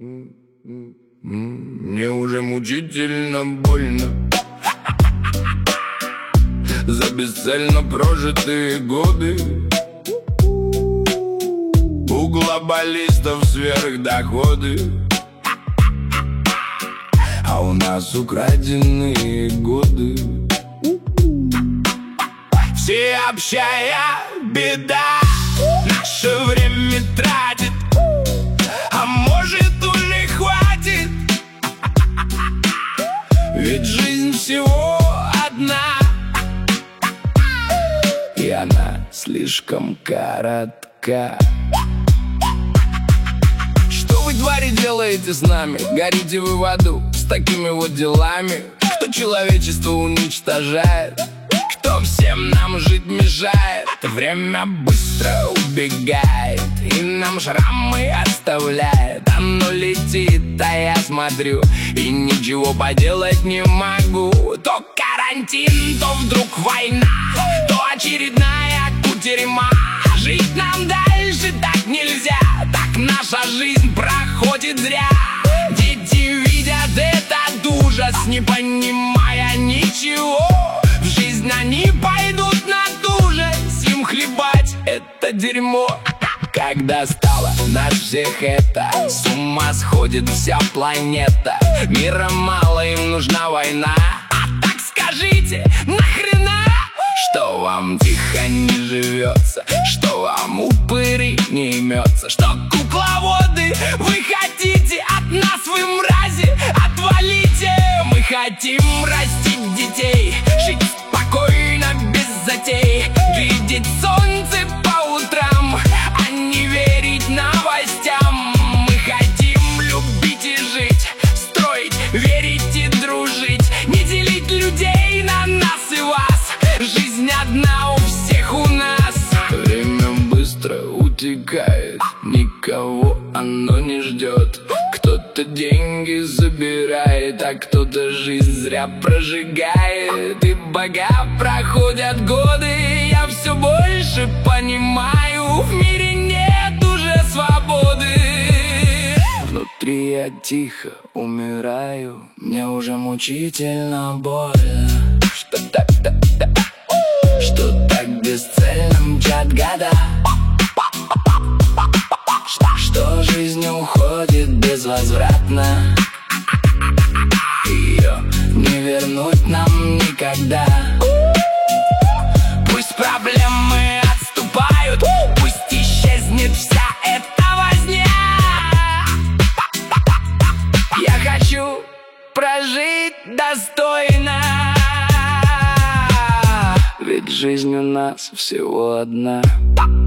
Мне уже мучительно больно за бесцельно прожитые годы. У глобалистов сверхдоходы, а у нас украденные годы. Всеобщая беда наше время тратит, а может ули хватит, ведь жизнь всего одна, и она слишком коротка. Что вы, твари, делаете с нами? Горите вы в аду с такими вот делами? Кто человечество уничтожает? Кто всем нам жить мешает? Время быстро убегает и нам шрамы оставляет. Оно летит, а я смотрю и ничего поделать не могу. То карантин, то вдруг война, то очередная кутерьма. Жить нам дальше так нельзя, так наша жизнь проходит зря. Дети видят этот ужас, не понимая ничего. В жизнь они пойдут на ту же, им хлебать это дерьмо. Когда стало нас всех это, с ума сходит вся планета. Мира мало, им нужна война. А так скажите, нахрена? Что вам тихо не живется, что вам упыри не имется, что кукловоды вы хотите от нас, вы мрази, отвалите. Мы хотим растить детей, жить спокойно без затей, видеть солнце по утрам, а не верить новостям. Мы хотим любить и жить, строить, верить и дружить, не делить людей на нас и вас. Жизнь одна у всех у нас. Время быстро утекает, никого оно не ждет. Кто-то деньги забирает, а кто-то жизнь зря прожигает. И бога проходят годы, я все больше понимаю, в мире нет уже свободы. Внутри я тихо умираю, мне уже мучительно больно. Что так бесцельно мчат года, что жизнь уходит безвозвратно, ее не вернуть нам никогда. Пусть проблемы отступают, пусть исчезнет вся эта возня. Я хочу прожить достойно, ведь жизнь у нас всего одна.